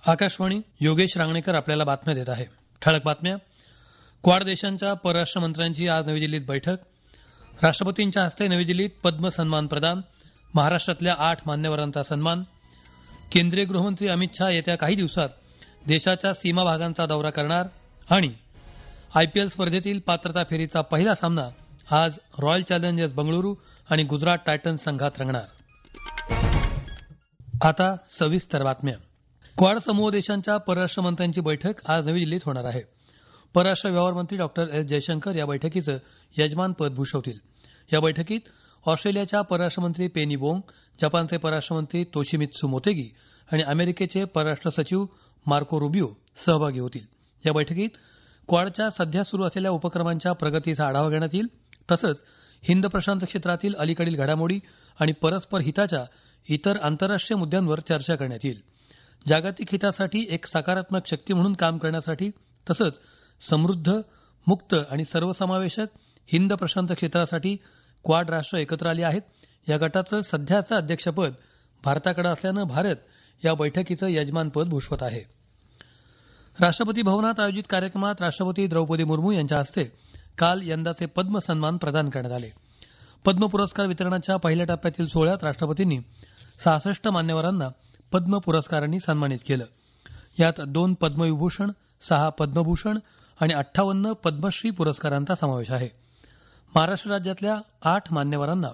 आकाशवाणी. योगेश रांगणेकर आपल्याला बातम्या देत आहे. ठळक बातम्या. क्वाड देशांच्या परराष्ट्र मंत्र्यांची आज नवी दिल्लीत बैठक. राष्ट्रपतींच्या हस्ते नवी दिल्लीत पद्म सन्मान प्रदान. महाराष्ट्रातल्या 8 मान्यवरांचा सन्मान. केंद्रीय गृहमंत्री अमित शहा येत्या काही दिवसात देशाच्या सीमा भागांचा दौरा करणार. आणि आयपीएल स्पर्धेतील पात्रता फेरीचा पहिला सामना आज रॉयल चॅलेंजर्स बंगळुरू आणि गुजरात टायटन्स संघात रंगणार. आता सविस्तर बातम्या. क्वाड समूह देशांच्या परराष्ट्र मंत्र्यांची बैठक आज नवी दिल्लीत होणार आहे. परराष्ट्र व्यवहार मंत्री डॉक्टर एस जयशंकर या बैठकीचं यजमानपद भूषवतील. या बैठकीत ऑस्ट्रेलियाच्या परराष्ट्र मंत्री पेनी वोंग, जपानचे परराष्ट्र मंत्री तोशिमित्सू मोतेगी आणि अमेरिकेचे परराष्ट्र सचिव मार्को रुबियो सहभागी होतील. या बैठकीत क्वाडच्या सध्या सुरू असलेल्या उपक्रमांच्या प्रगतीचा आढावा घेण्यात येईल. तसंच हिंद प्रशांत क्षेत्रातील अलीकडील घडामोडी आणि परस्पर हिताच्या इतर आंतरराष्ट्रीय मुद्द्यांवर चर्चा करण्यात येईल. जागतिक हितासाठी एक सकारात्मक शक्ती म्हणून काम करण्यासाठी तसंच समृद्ध, मुक्त आणि सर्वसमावेशक हिंद प्रशांत क्षेत्रासाठी क्वाड राष्ट्र एकत्र आली आहेत. या गटाचं सध्याचं अध्यक्षपद भारताकडे असल्यानं भारत या बैठकीचं यजमानपद भूषवत आहे. राष्ट्रपती भवनात आयोजित कार्यक्रमात राष्ट्रपती द्रौपदी मुर्मू यांच्या हस्ते काल यंदाचे पद्म सन्मान प्रदान करण्यात आले. पद्म पुरस्कार वितरणाच्या पहिल्या टप्प्यातील सोहळ्यात राष्ट्रपतींनी 66 मान्यवरांना पद्म पुरस्कारांनी सन्मानित केलं. यात 2 पद्मविभूषण, 6 पद्मभूषण आणि 58 पद्मश्री पुरस्कारांचा समावेश आहे. महाराष्ट्र राज्यातल्या 8 मान्यवरांना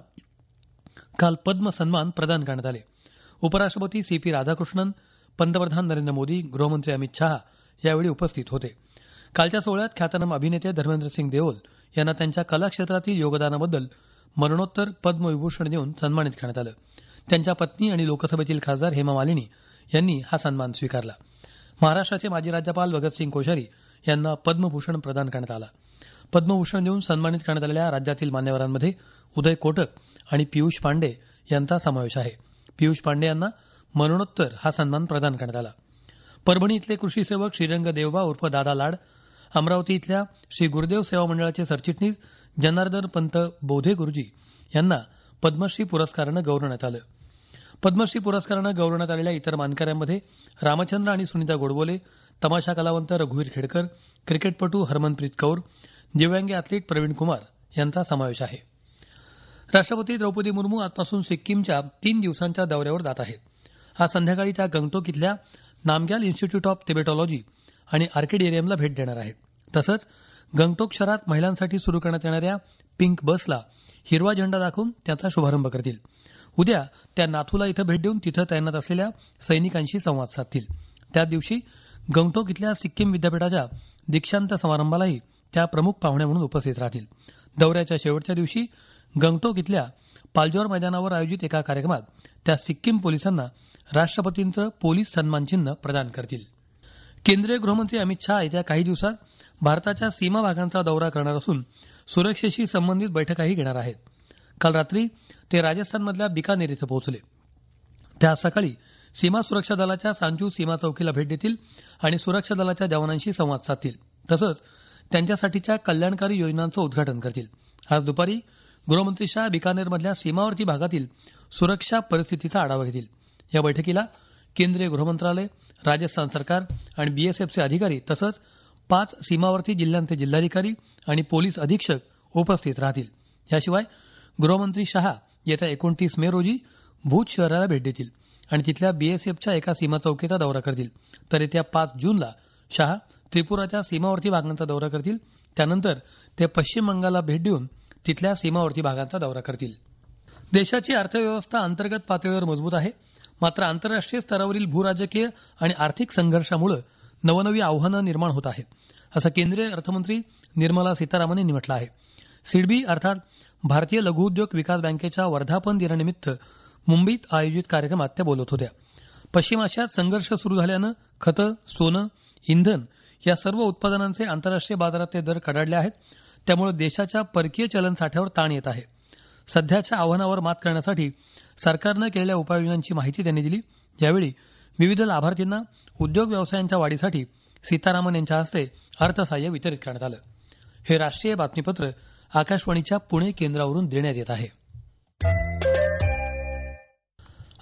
काल पद्म सन्मान प्रदान करण्यात आले. उपराष्ट्रपती CP राधाकृष्णन, पंतप्रधान नरेंद्र मोदी, गृहमंत्री अमित शहा यावेळी उपस्थित होते. कालच्या सोहळ्यात ख्यातनाम अभिनेते धर्मेंद्रसिंग देओल यांना त्यांच्या कला क्षेत्रातील योगदानाबद्दल मरणोत्तर पद्मविभूषण देऊन सन्मानित करण्यात आलं. त्यांच्या पत्नी आणि लोकसभेतील खासदार हेमा मालिनी यांनी हा सन्मान स्वीकारला. महाराष्ट्राचे माजी राज्यपाल भगतसिंग कोश्यारी यांना पद्मभूषण प्रदान करण्यात आला. पद्मभूषण देऊन सन्मानित करण्यात आलेल्या राज्यातील मान्यवरांमध्ये उदय कोटक आणि पियुष पांडे यांचा समावेश आहे. पियुष पांडे यांना मरणोत्तर हा सन्मान प्रदान करण्यात आला. परभणी इथले कृषी सेवक श्रीरंग देवबा उर्फ दादा लाड, अमरावती इथल्या श्री गुरुदेव सेवा मंडळाचे सरचिटणीस जनार्दन पंत बोधे गुरुजी यांना पद्मश्री पुरस्कारानं गौरवण्यात आलं. पद्मश्री पुरस्कारानं गौरवण्यात आलेल्या इतर मानकऱ्यांमध्ये रामचंद्र आणि सुनीता गोडबोले, तमाशा कलावंत रघुवीर खेडकर, क्रिकेटपटू हरमनप्रीत कौर, दिव्यांग ॲथलीट प्रवीण कुमार यांचा समावेश आहे. राष्ट्रपती द्रौपदी मुर्मू आजपासून सिक्कीमच्या 3 दिवसांच्या दौऱ्यावर जात आहेत. आज संध्याकाळी त्या गंगटोक इथल्या नामग्याल इन्स्टिट्यूट ऑफ तिबेटॉलॉजी आणि आर्किडेरियमला भेट देणार आहेत. तसंच गंगटोक शहरात महिलांसाठी सुरू करण्यात येणाऱ्या पिंक बसला हिरवा झेंडा दाखवून त्याचा शुभारंभ करतील. उद्या त्या नाथुला इथं भेट देऊन तिथं तैनात असलेल्या सैनिकांशी संवाद साधतील. त्याच दिवशी गंगटोक इथल्या सिक्कीम विद्यापीठाच्या दीक्षांत समारंभालाही त्या प्रमुख पाहुण्या म्हणून उपस्थित राहतील. दौऱ्याच्या शेवटच्या दिवशी गंगटोक इथल्या पालजोर मैदानावर आयोजित एका कार्यक्रमात त्या सिक्कीम पोलिसांना राष्ट्रपतींचं पोलीस सन्मान चिन्ह प्रदान करतील. केंद्रीय गृहमंत्री अमित शहा येत्या काही दिवसात भारताच्या सीमा भागांचा दौरा करणार असून सुरक्षेशी संबंधित बैठकाही घेणार आहेत. काल रात्री ते राजस्थानमधल्या बिकानेर इथं पोहोचले. त्या आज सकाळी सीमा सुरक्षा दलाच्या सांचू सीमा चौकीला भेट देतील आणि सुरक्षा दलाच्या जवानांशी संवाद साधतील. तसंच त्यांच्यासाठीच्या कल्याणकारी योजनांचं उद्घाटन करतील. आज दुपारी गृहमंत्री शहा बिकानेरमधल्या सीमावर्ती भागातील सुरक्षा परिस्थितीचा आढावा घेतील. या बैठकीला केंद्रीय गृहमंत्रालय, राजस्थान सरकार आणि BSFचे अधिकारी तसंच 5 सीमावर्ती जिल्ह्यांचे जिल्हाधिकारी आणि पोलीस अधीक्षक उपस्थित राहतील. याशिवाय गृहमंत्री शहा येत्या 29 मे रोजी भूज शहराला भेट देतील आणि तिथल्या BSFच्या एका सीमा चौकीचा दौरा करतील. तर येत्या 5 जूनला शहा त्रिपुराच्या सीमावर्ती भागांचा दौरा करतील. त्यानंतर ते पश्चिम बंगालला भेट देऊन तिथल्या सीमावर्ती भागांचा दौरा करतील. देशाची अर्थव्यवस्था अंतर्गत पातळीवर मजबूत आहे. मात्र आंतरराष्ट्रीय स्तरावरील भूराजकीय आणि आर्थिक संघर्षामुळे नवनवी आव्हानं निर्माण होत आहेत, असं केंद्रीय अर्थमंत्री निर्मला सीतारामन यांनी म्हटलं आहे. सिडबी अर्थात भारतीय लघुउद्योग विकास बँकेच्या वर्धापन दिनानिमित्त मुंबईत आयोजित कार्यक्रमात त्या बोलत होत्या. पश्चिम आशियात संघर्ष सुरू झाल्यानं खतं, सोनं, इंधन या सर्व उत्पादनांचे आंतरराष्ट्रीय बाजारातले दर कडाडले आहेत. त्यामुळे देशाच्या परकीय चलन साठ्यावर ताण येत आहे. सध्याच्या आव्हानावर मात करण्यासाठी सरकारनं केलेल्या उपाययोजनांची माहिती त्यांनी दिली. यावेळी विविध लाभार्थींना उद्योग व्यवसायांच्या वाढीसाठी सीतारामन यांच्या हस्ते अर्थसहाय्य वितरित करण्यात आलं. हे राष्ट्रीय बातमीपत्र आकाशवाणीच्या पुणे केंद्रावरून देण्यात येत आहे.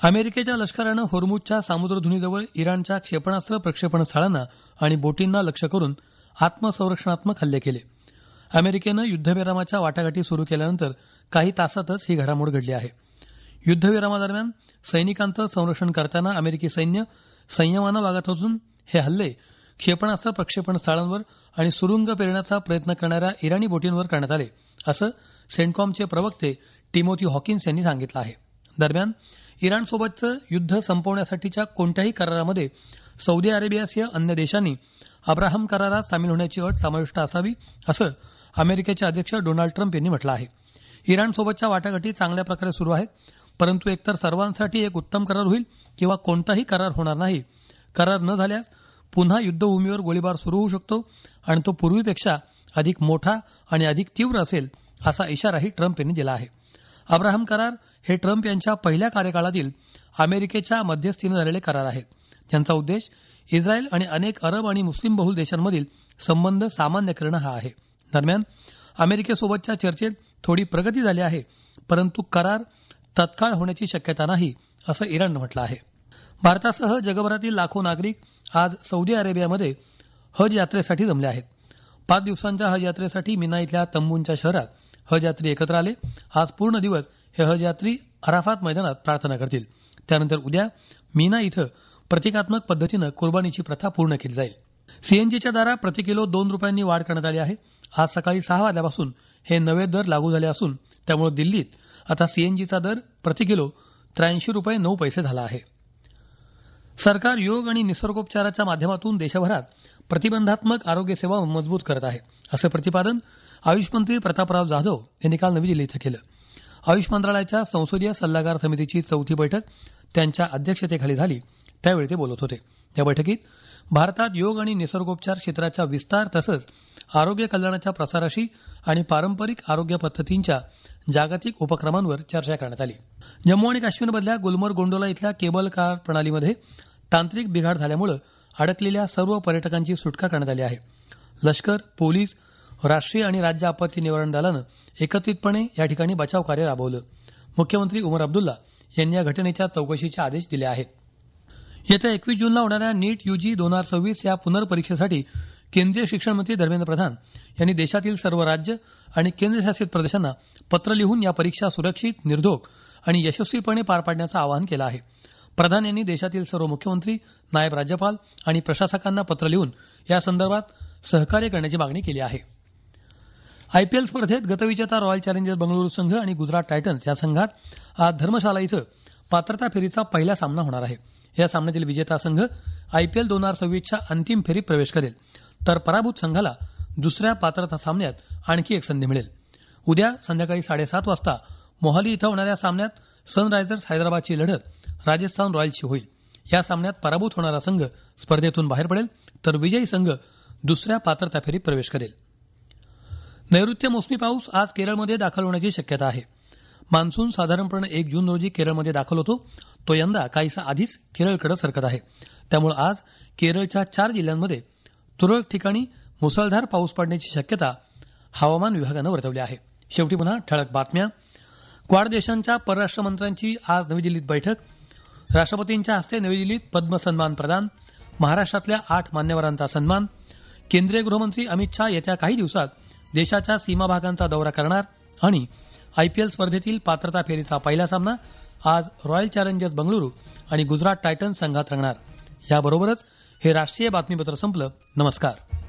अमेरिकेच्या लष्करानं होर्मुझच्या सामुद्रधुनीजवळ इराणच्या क्षेपणास्त्र प्रक्षेपण स्थळांना आणि बोटींना लक्ष्य करून आत्मसंरक्षणात्मक हल्ले केले. अमेरिकेनं युद्धविरामाच्या वाटाघाटी सुरू केल्यानंतर काही तासातच ही घडामोड घडली आहे. युद्धविरामादरम्यान सैनिकांचं संरक्षण करताना अमेरिकी सैन्य संयमानं वागत असून हे हल्ले क्षेपणास्त्र प्रक्षेपण स्थळांवर आणि सुरुंग पेरण्याचा प्रयत्न करणाऱ्या इराणी बोटींवर करण्यात आले असं सेंटकॉमचे प्रवक्ते टिमोथी हॉकिन्स यांनी सांगितलं आहे. दरम्यान इराणसोबतचं युद्ध संपवण्यासाठीच्या कोणत्याही करारामध्ये सौदी अरेबियासह अन्य देशांनी अब्राहम करारात सामील होण्याची अट समाविष्ट असावी असं अमेरिकेचे अध्यक्ष डोनाल्ड ट्रम्प यांनी म्हटलं आहे. इराणसोबतच्या वाटाघाटी चांगल्या प्रकारे सुरू आहेत, परंतु एकतर सर्वांसाठी एक उत्तम करार होईल किंवा कोणताही करार होणार नाही. करार न झाल्यास पुन्हा युद्धभूमीवर गोळीबार सुरू होऊ शकतो आणि तो पूर्वीपेक्षा अधिक मोठा आणि अधिक तीव्र असेल असा इशाराही ट्रम्प यांनी दिला आहे. अब्राहम करार हे ट्रम्प यांच्या पहिल्या कार्यकाळातील अमेरिकेच्या मध्यस्थीनं झालेले करार आहेत, ज्यांचा उद्देश इस्रायल आणि अनेक अरब आणि मुस्लिम बहुल देशांमधील संबंध सामान्य करणं हा आहे. दरम्यान अमेरिकेसोबतच्या चर्चेत थोडी प्रगती झाली आहे, परंतु करार तत्काळ होण्याची शक्यता नाही असं इराणनं म्हटलं आहे. भारतासह जगभरातील लाखो नागरिक आज सौदी अरेबियामध्ये हज यात्रेसाठी जमले आहेत. 5 दिवसांच्या हज यात्रेसाठी मिना इथल्या तंबूंच्या शहरात हज यात्री एकत्र आले. आज पूर्ण दिवस हे हज यात्री अराफात मैदानात प्रार्थना करतील. त्यानंतर उद्या मिना इथं प्रतिकात्मक पद्धतीनं कुर्बानीची प्रथा पूर्ण केली जाईल. सीएनजीच्या दरात प्रति किलो 2 रुपयांनी वाढ करण्यात आली आहे. आज सकाळी 6 वाजल्यापासून हे नवे दर लागू झाले असून त्यामुळे दिल्लीत आता सीएनजीचा दर प्रति किलो 83 रुपये 9 पैसे झाला आहे. सरकार योग आणि निसर्गोपचाराच्या माध्यमातून देशभरात प्रतिबंधात्मक आरोग्य सेवा मजबूत करत आहे असं प्रतिपादन आयुष मंत्री प्रतापराव जाधव यांनी काल नवी दिल्ली इथं केलं. आयुष मंत्रालयाच्या संसदीय सल्लागार समितीची 4थी बैठक त्यांच्या अध्यक्षतेखाली झाली, त्यावेळी ते बोलत होते. या बैठकीत भारतात योग आणि निसर्गोपचार क्षेत्राच्या विस्तार तसंच आरोग्य कल्याणाच्या प्रसाराशी आणि पारंपरिक आरोग्य पद्धतींच्या जागतिक उपक्रमांवर चर्चा करण्यात आली. जम्मू आणि काश्मीरमधल्या गुलमर्ग गोंडोला इथल्या केबल कार प्रणालीमध्ये तांत्रिक बिघाड झाल्यामुळे अडकलेल्या सर्व पर्यटकांची सुटका करण्यात आली आहे. लष्कर, पोलीस, राष्ट्रीय आणि राज्य आपत्ती निवारण दलानं एकत्रितपणे या ठिकाणी बचाव कार्य राबवलं. मुख्यमंत्री उमर अब्दुल्ला यांनी या घटनेच्या चौकशीचे आदेश दिले आहेत. येत्या 21 जूनला होणाऱ्या नीट यूजी 2026 या पुनर्परीक्षेसाठी केंद्रीय शिक्षण मंत्री धर्मेंद्र प्रधान यांनी देशातील सर्व राज्य आणि केंद्रशासित प्रदेशांना पत्र लिहून या परीक्षा सुरक्षित, निर्धोक आणि यशस्वीपणे पार पाडण्याचं आवाहन केलं आहे. प्रधान यांनी देशातील सर्व मुख्यमंत्री, नायब राज्यपाल आणि प्रशासकांना पत्र लिहून या संदर्भात सहकार्य करण्याची मागणी केली आहे. आयपीएल स्पर्धेत गतविजेता रॉयल चॅलेंजर्स बंगळुरू संघ आणि गुजरात टायटन्स या संघात आज धर्मशाला इथं पात्रता फेरीचा पहिला सामना होणार आहे. या सामन्यातील विजेता संघ आयपीएल 2026च्या अंतिम फेरीत प्रवेश करेल, तर पराभूत संघाला दुसऱ्या पात्रता सामन्यात आणखी एक संधी मिळेल. उद्या संध्याकाळी 7:30 वाजता मोहाली इथं होणाऱ्या सामन्यात सनरायझर्स हैदराबादची लढत राजस्थान रॉयल्सशी होईल. या सामन्यात पराभूत होणारा संघ स्पर्धेतून बाहेर पडेल, तर विजयी संघ दुसऱ्या पात्रता फेरीत प्रवेश करेल. नैऋत्य मोसमी पाऊस आज केरळमध्ये दाखल होण्याची शक्यता आहे. मान्सून साधारणपणे 1 जून रोजी केरळमध्ये दाखल होतो. तो यंदा काहीसा आधीच केरळकडे सरकत आहे. त्यामुळे आज केरळच्या 4 जिल्ह्यांमध्ये तुरळक ठिकाणी मुसळधार पाऊस पडण्याची शक्यता हवामान विभागानं वर्तवली आहे. शेवटी पुन्हा ठळक बातम्या. क्वाड देशांच्या परराष्ट्र मंत्र्यांची आज नवी दिल्लीत बैठक. राष्ट्रपतींच्या हस्ते नवी दिल्लीत पद्म सन्मान प्रदान. महाराष्ट्रातल्या 8 मान्यवरांचा सन्मान. केंद्रीय गृहमंत्री अमित शहा येत्या काही दिवसात देशाच्या सीमा भागांचा दौरा करणार. आणि आयपीएल स्पर्धेतील पात्रता फेरीचा पहिला सामना आज रॉयल चॅलेंजर्स बंगळुरू आणि गुजरात टायटन्स संघात रंगणार. याबरोबरच हे राष्ट्रीय बातमीपत्र संपलं. नमस्कार.